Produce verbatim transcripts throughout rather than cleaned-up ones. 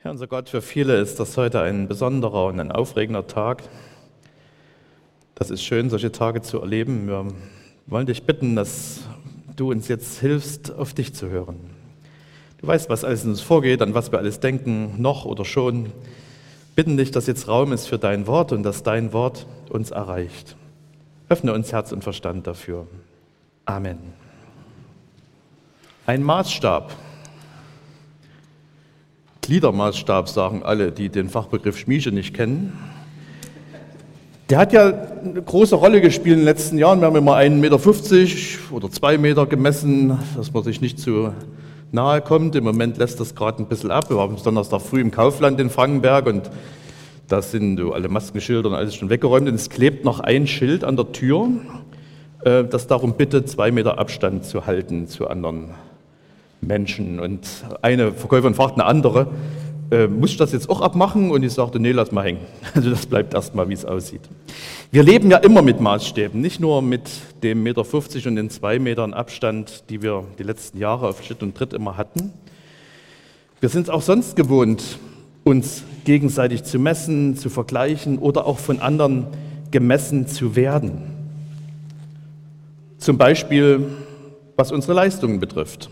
Herr unser Gott, für viele ist das heute ein besonderer und ein aufregender Tag. Das ist schön, solche Tage zu erleben. Wir wollen dich bitten, dass du uns jetzt hilfst, auf dich zu hören. Du weißt, was alles in uns vorgeht, an was wir alles denken, noch oder schon. Bitten dich, dass jetzt Raum ist für dein Wort und dass dein Wort uns erreicht. Öffne uns Herz und Verstand dafür. Amen. Ein Maßstab. Gliedermaßstab sagen alle, die den Fachbegriff Schmiede nicht kennen. Der hat ja eine große Rolle gespielt in den letzten Jahren. Wir haben immer einen Meter fünfzig oder zwei Meter gemessen, dass man sich nicht zu nahe kommt. Im Moment lässt das gerade ein bisschen ab. Wir waren Donnerstag früh im Kaufland in Frankenberg und da sind so alle Maskenschilder und alles schon weggeräumt. Und es klebt noch ein Schild an der Tür, das darum bittet, zwei Meter Abstand zu halten zu anderen Menschen. Und eine Verkäuferin fragt eine andere, äh, muss ich das jetzt auch abmachen? Und ich sagte, nee, lass mal hängen. Also das bleibt erstmal, wie es aussieht. Wir leben ja immer mit Maßstäben, nicht nur mit dem eins Komma fünfzig Meter und den zwei Metern Abstand, die wir die letzten Jahre auf Schritt und Tritt immer hatten. Wir sind es auch sonst gewohnt, uns gegenseitig zu messen, zu vergleichen oder auch von anderen gemessen zu werden. Zum Beispiel, was unsere Leistungen betrifft.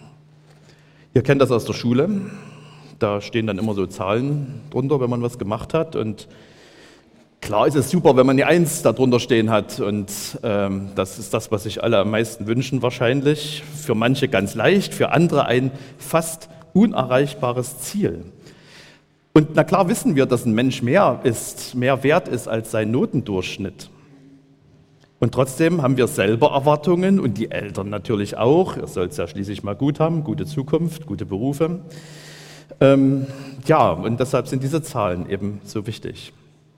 Ihr kennt das aus der Schule, da stehen dann immer so Zahlen drunter, wenn man was gemacht hat, und klar ist es super, wenn man die Eins da drunter stehen hat, und ähm, das ist das, was sich alle am meisten wünschen wahrscheinlich, für manche ganz leicht, für andere ein fast unerreichbares Ziel. Und na klar wissen wir, dass ein Mensch mehr ist, mehr wert ist als sein Notendurchschnitt. Und trotzdem haben wir selber Erwartungen und die Eltern natürlich auch. Ihr sollt es ja schließlich mal gut haben, gute Zukunft, gute Berufe. Ähm, ja, und deshalb sind diese Zahlen eben so wichtig.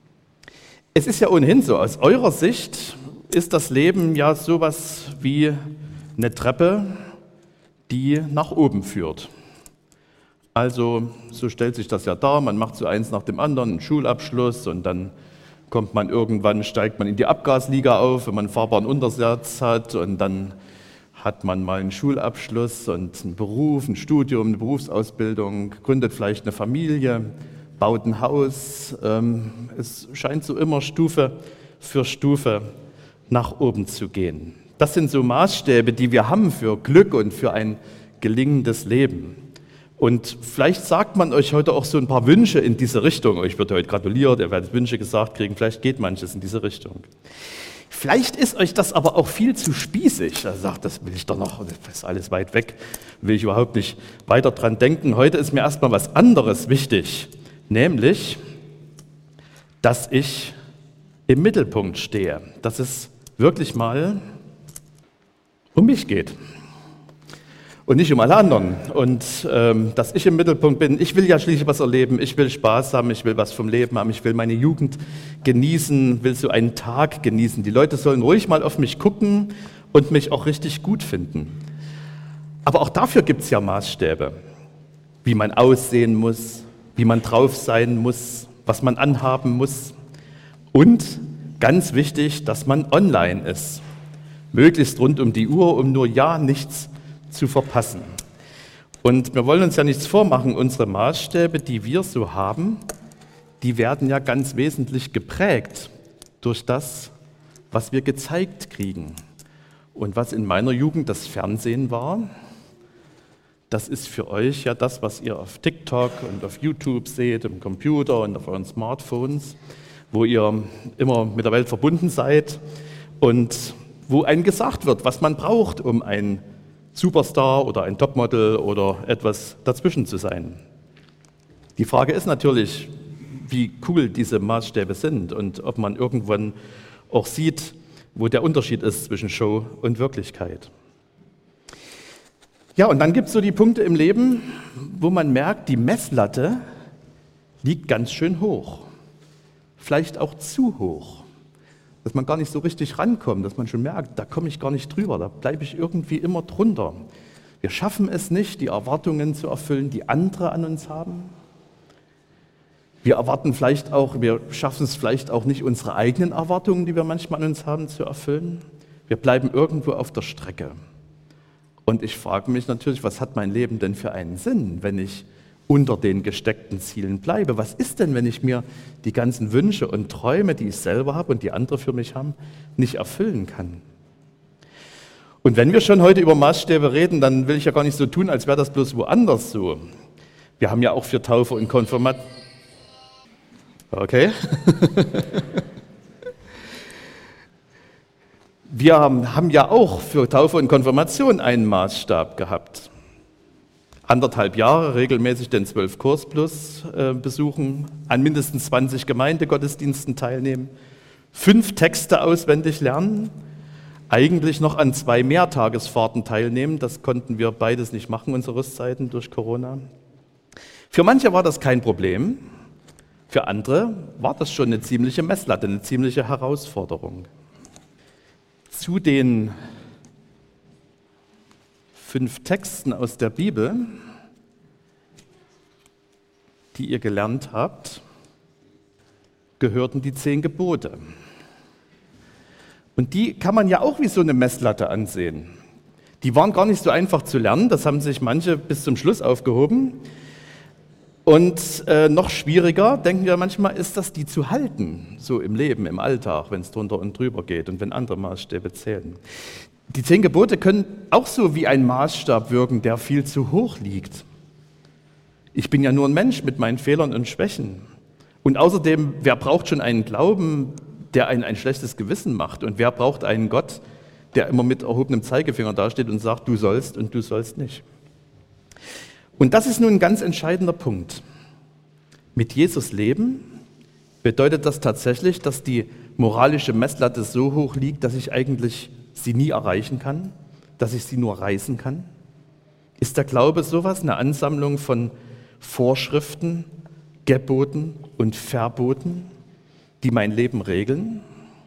Es ist ja ohnehin so, aus eurer Sicht ist das Leben ja sowas wie eine Treppe, die nach oben führt. Also so stellt sich das ja dar, man macht so eins nach dem anderen, einen Schulabschluss, und dann kommt man irgendwann, steigt man in die Abgasliga auf, wenn man einen fahrbaren Untersatz hat, und dann hat man mal einen Schulabschluss und einen Beruf, ein Studium, eine Berufsausbildung, gründet vielleicht eine Familie, baut ein Haus. Es scheint so immer Stufe für Stufe nach oben zu gehen. Das sind so Maßstäbe, die wir haben für Glück und für ein gelingendes Leben. Und vielleicht sagt man euch heute auch so ein paar Wünsche in diese Richtung. Euch wird heute gratuliert, ihr werdet Wünsche gesagt kriegen, vielleicht geht manches in diese Richtung. Vielleicht ist euch das aber auch viel zu spießig. Er sagt, das will ich doch noch, das ist alles weit weg, will ich überhaupt nicht weiter dran denken. Heute ist mir erstmal was anderes wichtig, nämlich, dass ich im Mittelpunkt stehe, dass es wirklich mal um mich geht. Und nicht um alle anderen. Und ähm, dass ich im Mittelpunkt bin, ich will ja schließlich was erleben, ich will Spaß haben, ich will was vom Leben haben, ich will meine Jugend genießen, will so einen Tag genießen. Die Leute sollen ruhig mal auf mich gucken und mich auch richtig gut finden. Aber auch dafür gibt es ja Maßstäbe, wie man aussehen muss, wie man drauf sein muss, was man anhaben muss. Und ganz wichtig, dass man online ist. Möglichst rund um die Uhr, um nur ja nichts zu verpassen. Und wir wollen uns ja nichts vormachen, unsere Maßstäbe, die wir so haben, die werden ja ganz wesentlich geprägt durch das, was wir gezeigt kriegen. Und was in meiner Jugend das Fernsehen war, das ist für euch ja das, was ihr auf TikTok und auf YouTube seht, im Computer und auf euren Smartphones, wo ihr immer mit der Welt verbunden seid und wo einem gesagt wird, was man braucht, um ein Superstar oder ein Topmodel oder etwas dazwischen zu sein. Die Frage ist natürlich, wie cool diese Maßstäbe sind und ob man irgendwann auch sieht, wo der Unterschied ist zwischen Show und Wirklichkeit. Ja, und dann gibt es so die Punkte im Leben, wo man merkt, die Messlatte liegt ganz schön hoch. Vielleicht auch zu hoch. Dass man gar nicht so richtig rankommt, dass man schon merkt, da komme ich gar nicht drüber, da bleibe ich irgendwie immer drunter. Wir schaffen es nicht, die Erwartungen zu erfüllen, die andere an uns haben. Wir erwarten vielleicht auch, wir schaffen es vielleicht auch nicht, unsere eigenen Erwartungen, die wir manchmal an uns haben, zu erfüllen. Wir bleiben irgendwo auf der Strecke. Und ich frage mich natürlich, was hat mein Leben denn für einen Sinn, wenn ich unter den gesteckten Zielen bleibe. Was ist denn, wenn ich mir die ganzen Wünsche und Träume, die ich selber habe und die andere für mich haben, nicht erfüllen kann? Und wenn wir schon heute über Maßstäbe reden, dann will ich ja gar nicht so tun, als wäre das bloß woanders so. Wir haben ja auch für Taufe und Konfirmation... Okay. Wir haben ja auch für Taufe und Konfirmation einen Maßstab gehabt. Anderthalb Jahre regelmäßig den zwölf Kurs plus äh, besuchen, an mindestens zwanzig Gemeindegottesdiensten teilnehmen, fünf Texte auswendig lernen, eigentlich noch an zwei Mehrtagesfahrten teilnehmen. Das konnten wir beides nicht machen, unsere Rüstzeiten durch Corona. Für manche war das kein Problem, für andere war das schon eine ziemliche Messlatte, eine ziemliche Herausforderung. Zu den fünf Texten aus der Bibel, die ihr gelernt habt, gehörten die zehn Gebote. Und die kann man ja auch wie so eine Messlatte ansehen. Die waren gar nicht so einfach zu lernen, das haben sich manche bis zum Schluss aufgehoben. Und äh, noch schwieriger, denken wir manchmal, ist das, die zu halten, so im Leben, im Alltag, wenn es drunter und drüber geht und wenn andere Maßstäbe zählen. Die zehn Gebote können auch so wie ein Maßstab wirken, der viel zu hoch liegt. Ich bin ja nur ein Mensch mit meinen Fehlern und Schwächen. Und außerdem, wer braucht schon einen Glauben, der einen ein schlechtes Gewissen macht? Und wer braucht einen Gott, der immer mit erhobenem Zeigefinger dasteht und sagt, du sollst und du sollst nicht? Und das ist nun ein ganz entscheidender Punkt. Mit Jesus leben bedeutet das tatsächlich, dass die moralische Messlatte so hoch liegt, dass ich eigentlich sie nie erreichen kann, dass ich sie nur reißen kann? Ist der Glaube sowas, eine Ansammlung von Vorschriften, Geboten und Verboten, die mein Leben regeln?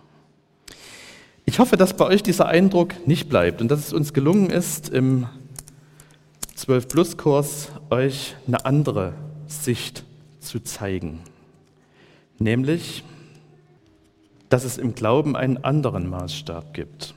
Ich hoffe, dass bei euch dieser Eindruck nicht bleibt und dass es uns gelungen ist, im zwölf Plus Kurs euch eine andere Sicht zu zeigen. Nämlich, dass es im Glauben einen anderen Maßstab gibt.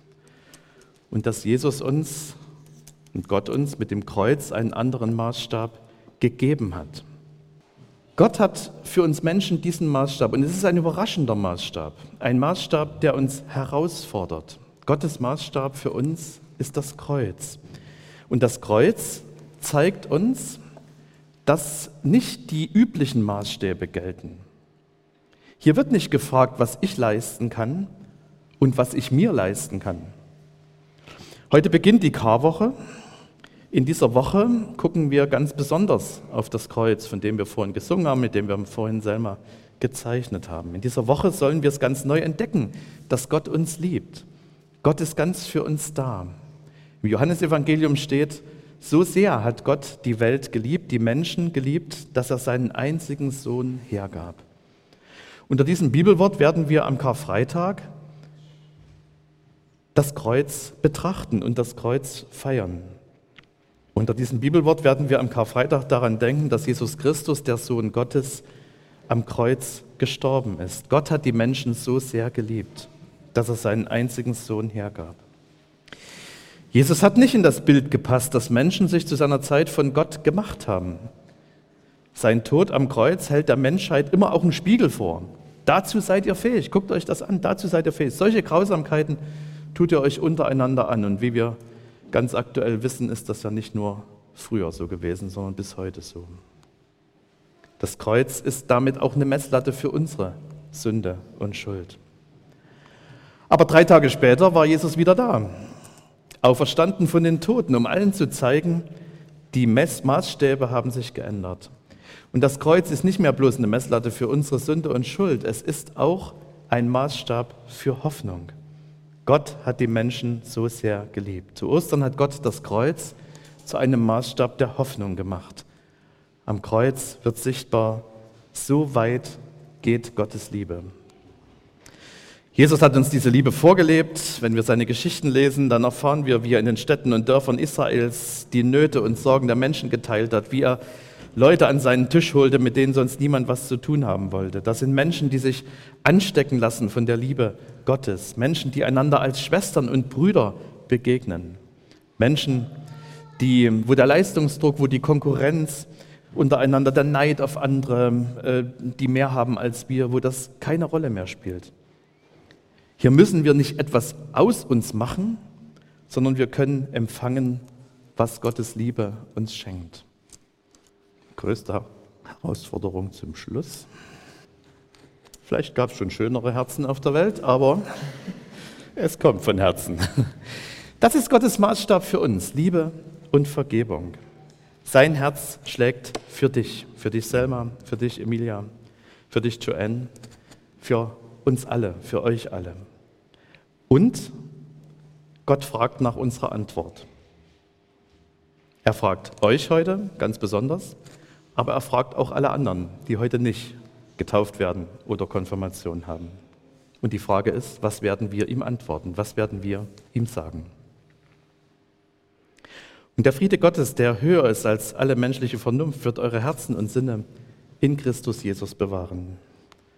Und dass Jesus uns und Gott uns mit dem Kreuz einen anderen Maßstab gegeben hat. Gott hat für uns Menschen diesen Maßstab, und es ist ein überraschender Maßstab, ein Maßstab, der uns herausfordert. Gottes Maßstab für uns ist das Kreuz. Und das Kreuz zeigt uns, dass nicht die üblichen Maßstäbe gelten. Hier wird nicht gefragt, was ich leisten kann und was ich mir leisten kann. Heute beginnt die Karwoche. In dieser Woche gucken wir ganz besonders auf das Kreuz, von dem wir vorhin gesungen haben, mit dem wir vorhin selber gezeichnet haben. In dieser Woche sollen wir es ganz neu entdecken, dass Gott uns liebt. Gott ist ganz für uns da. Im Johannesevangelium steht, so sehr hat Gott die Welt geliebt, die Menschen geliebt, dass er seinen einzigen Sohn hergab. Unter diesem Bibelwort werden wir am Karfreitag das Kreuz betrachten und das Kreuz feiern. Unter diesem Bibelwort werden wir am Karfreitag daran denken, dass Jesus Christus, der Sohn Gottes, am Kreuz gestorben ist. Gott hat die Menschen so sehr geliebt, dass er seinen einzigen Sohn hergab. Jesus hat nicht in das Bild gepasst, das Menschen sich zu seiner Zeit von Gott gemacht haben. Sein Tod am Kreuz hält der Menschheit immer auch einen Spiegel vor. Dazu seid ihr fähig, guckt euch das an, dazu seid ihr fähig. Solche Grausamkeiten tut ihr euch untereinander an. Und wie wir ganz aktuell wissen, ist das ja nicht nur früher so gewesen, sondern bis heute so. Das Kreuz ist damit auch eine Messlatte für unsere Sünde und Schuld. Aber drei Tage später war Jesus wieder da, auferstanden von den Toten, um allen zu zeigen, die Mess- Maßstäbe haben sich geändert. Und das Kreuz ist nicht mehr bloß eine Messlatte für unsere Sünde und Schuld, es ist auch ein Maßstab für Hoffnung. Gott hat die Menschen so sehr geliebt. Zu Ostern hat Gott das Kreuz zu einem Maßstab der Hoffnung gemacht. Am Kreuz wird sichtbar, so weit geht Gottes Liebe. Jesus hat uns diese Liebe vorgelebt. Wenn wir seine Geschichten lesen, dann erfahren wir, wie er in den Städten und Dörfern Israels die Nöte und Sorgen der Menschen geteilt hat, wie er Leute an seinen Tisch holte, mit denen sonst niemand was zu tun haben wollte. Das sind Menschen, die sich anstecken lassen von der Liebe Gottes. Menschen, die einander als Schwestern und Brüder begegnen. Menschen, die, wo der Leistungsdruck, wo die Konkurrenz, untereinander, der Neid auf andere, die mehr haben als wir, wo das keine Rolle mehr spielt. Hier müssen wir nicht etwas aus uns machen, sondern wir können empfangen, was Gottes Liebe uns schenkt. Größte Herausforderung zum Schluss. Vielleicht gab es schon schönere Herzen auf der Welt, aber es kommt von Herzen. Das ist Gottes Maßstab für uns, Liebe und Vergebung. Sein Herz schlägt für dich, für dich Selma, für dich Emilia, für dich Joanne, für uns alle, für euch alle. Und Gott fragt nach unserer Antwort. Er fragt euch heute ganz besonders, aber er fragt auch alle anderen, die heute nicht getauft werden oder Konfirmation haben. Und die Frage ist, was werden wir ihm antworten? Was werden wir ihm sagen? Und der Friede Gottes, der höher ist als alle menschliche Vernunft, wird eure Herzen und Sinne in Christus Jesus bewahren.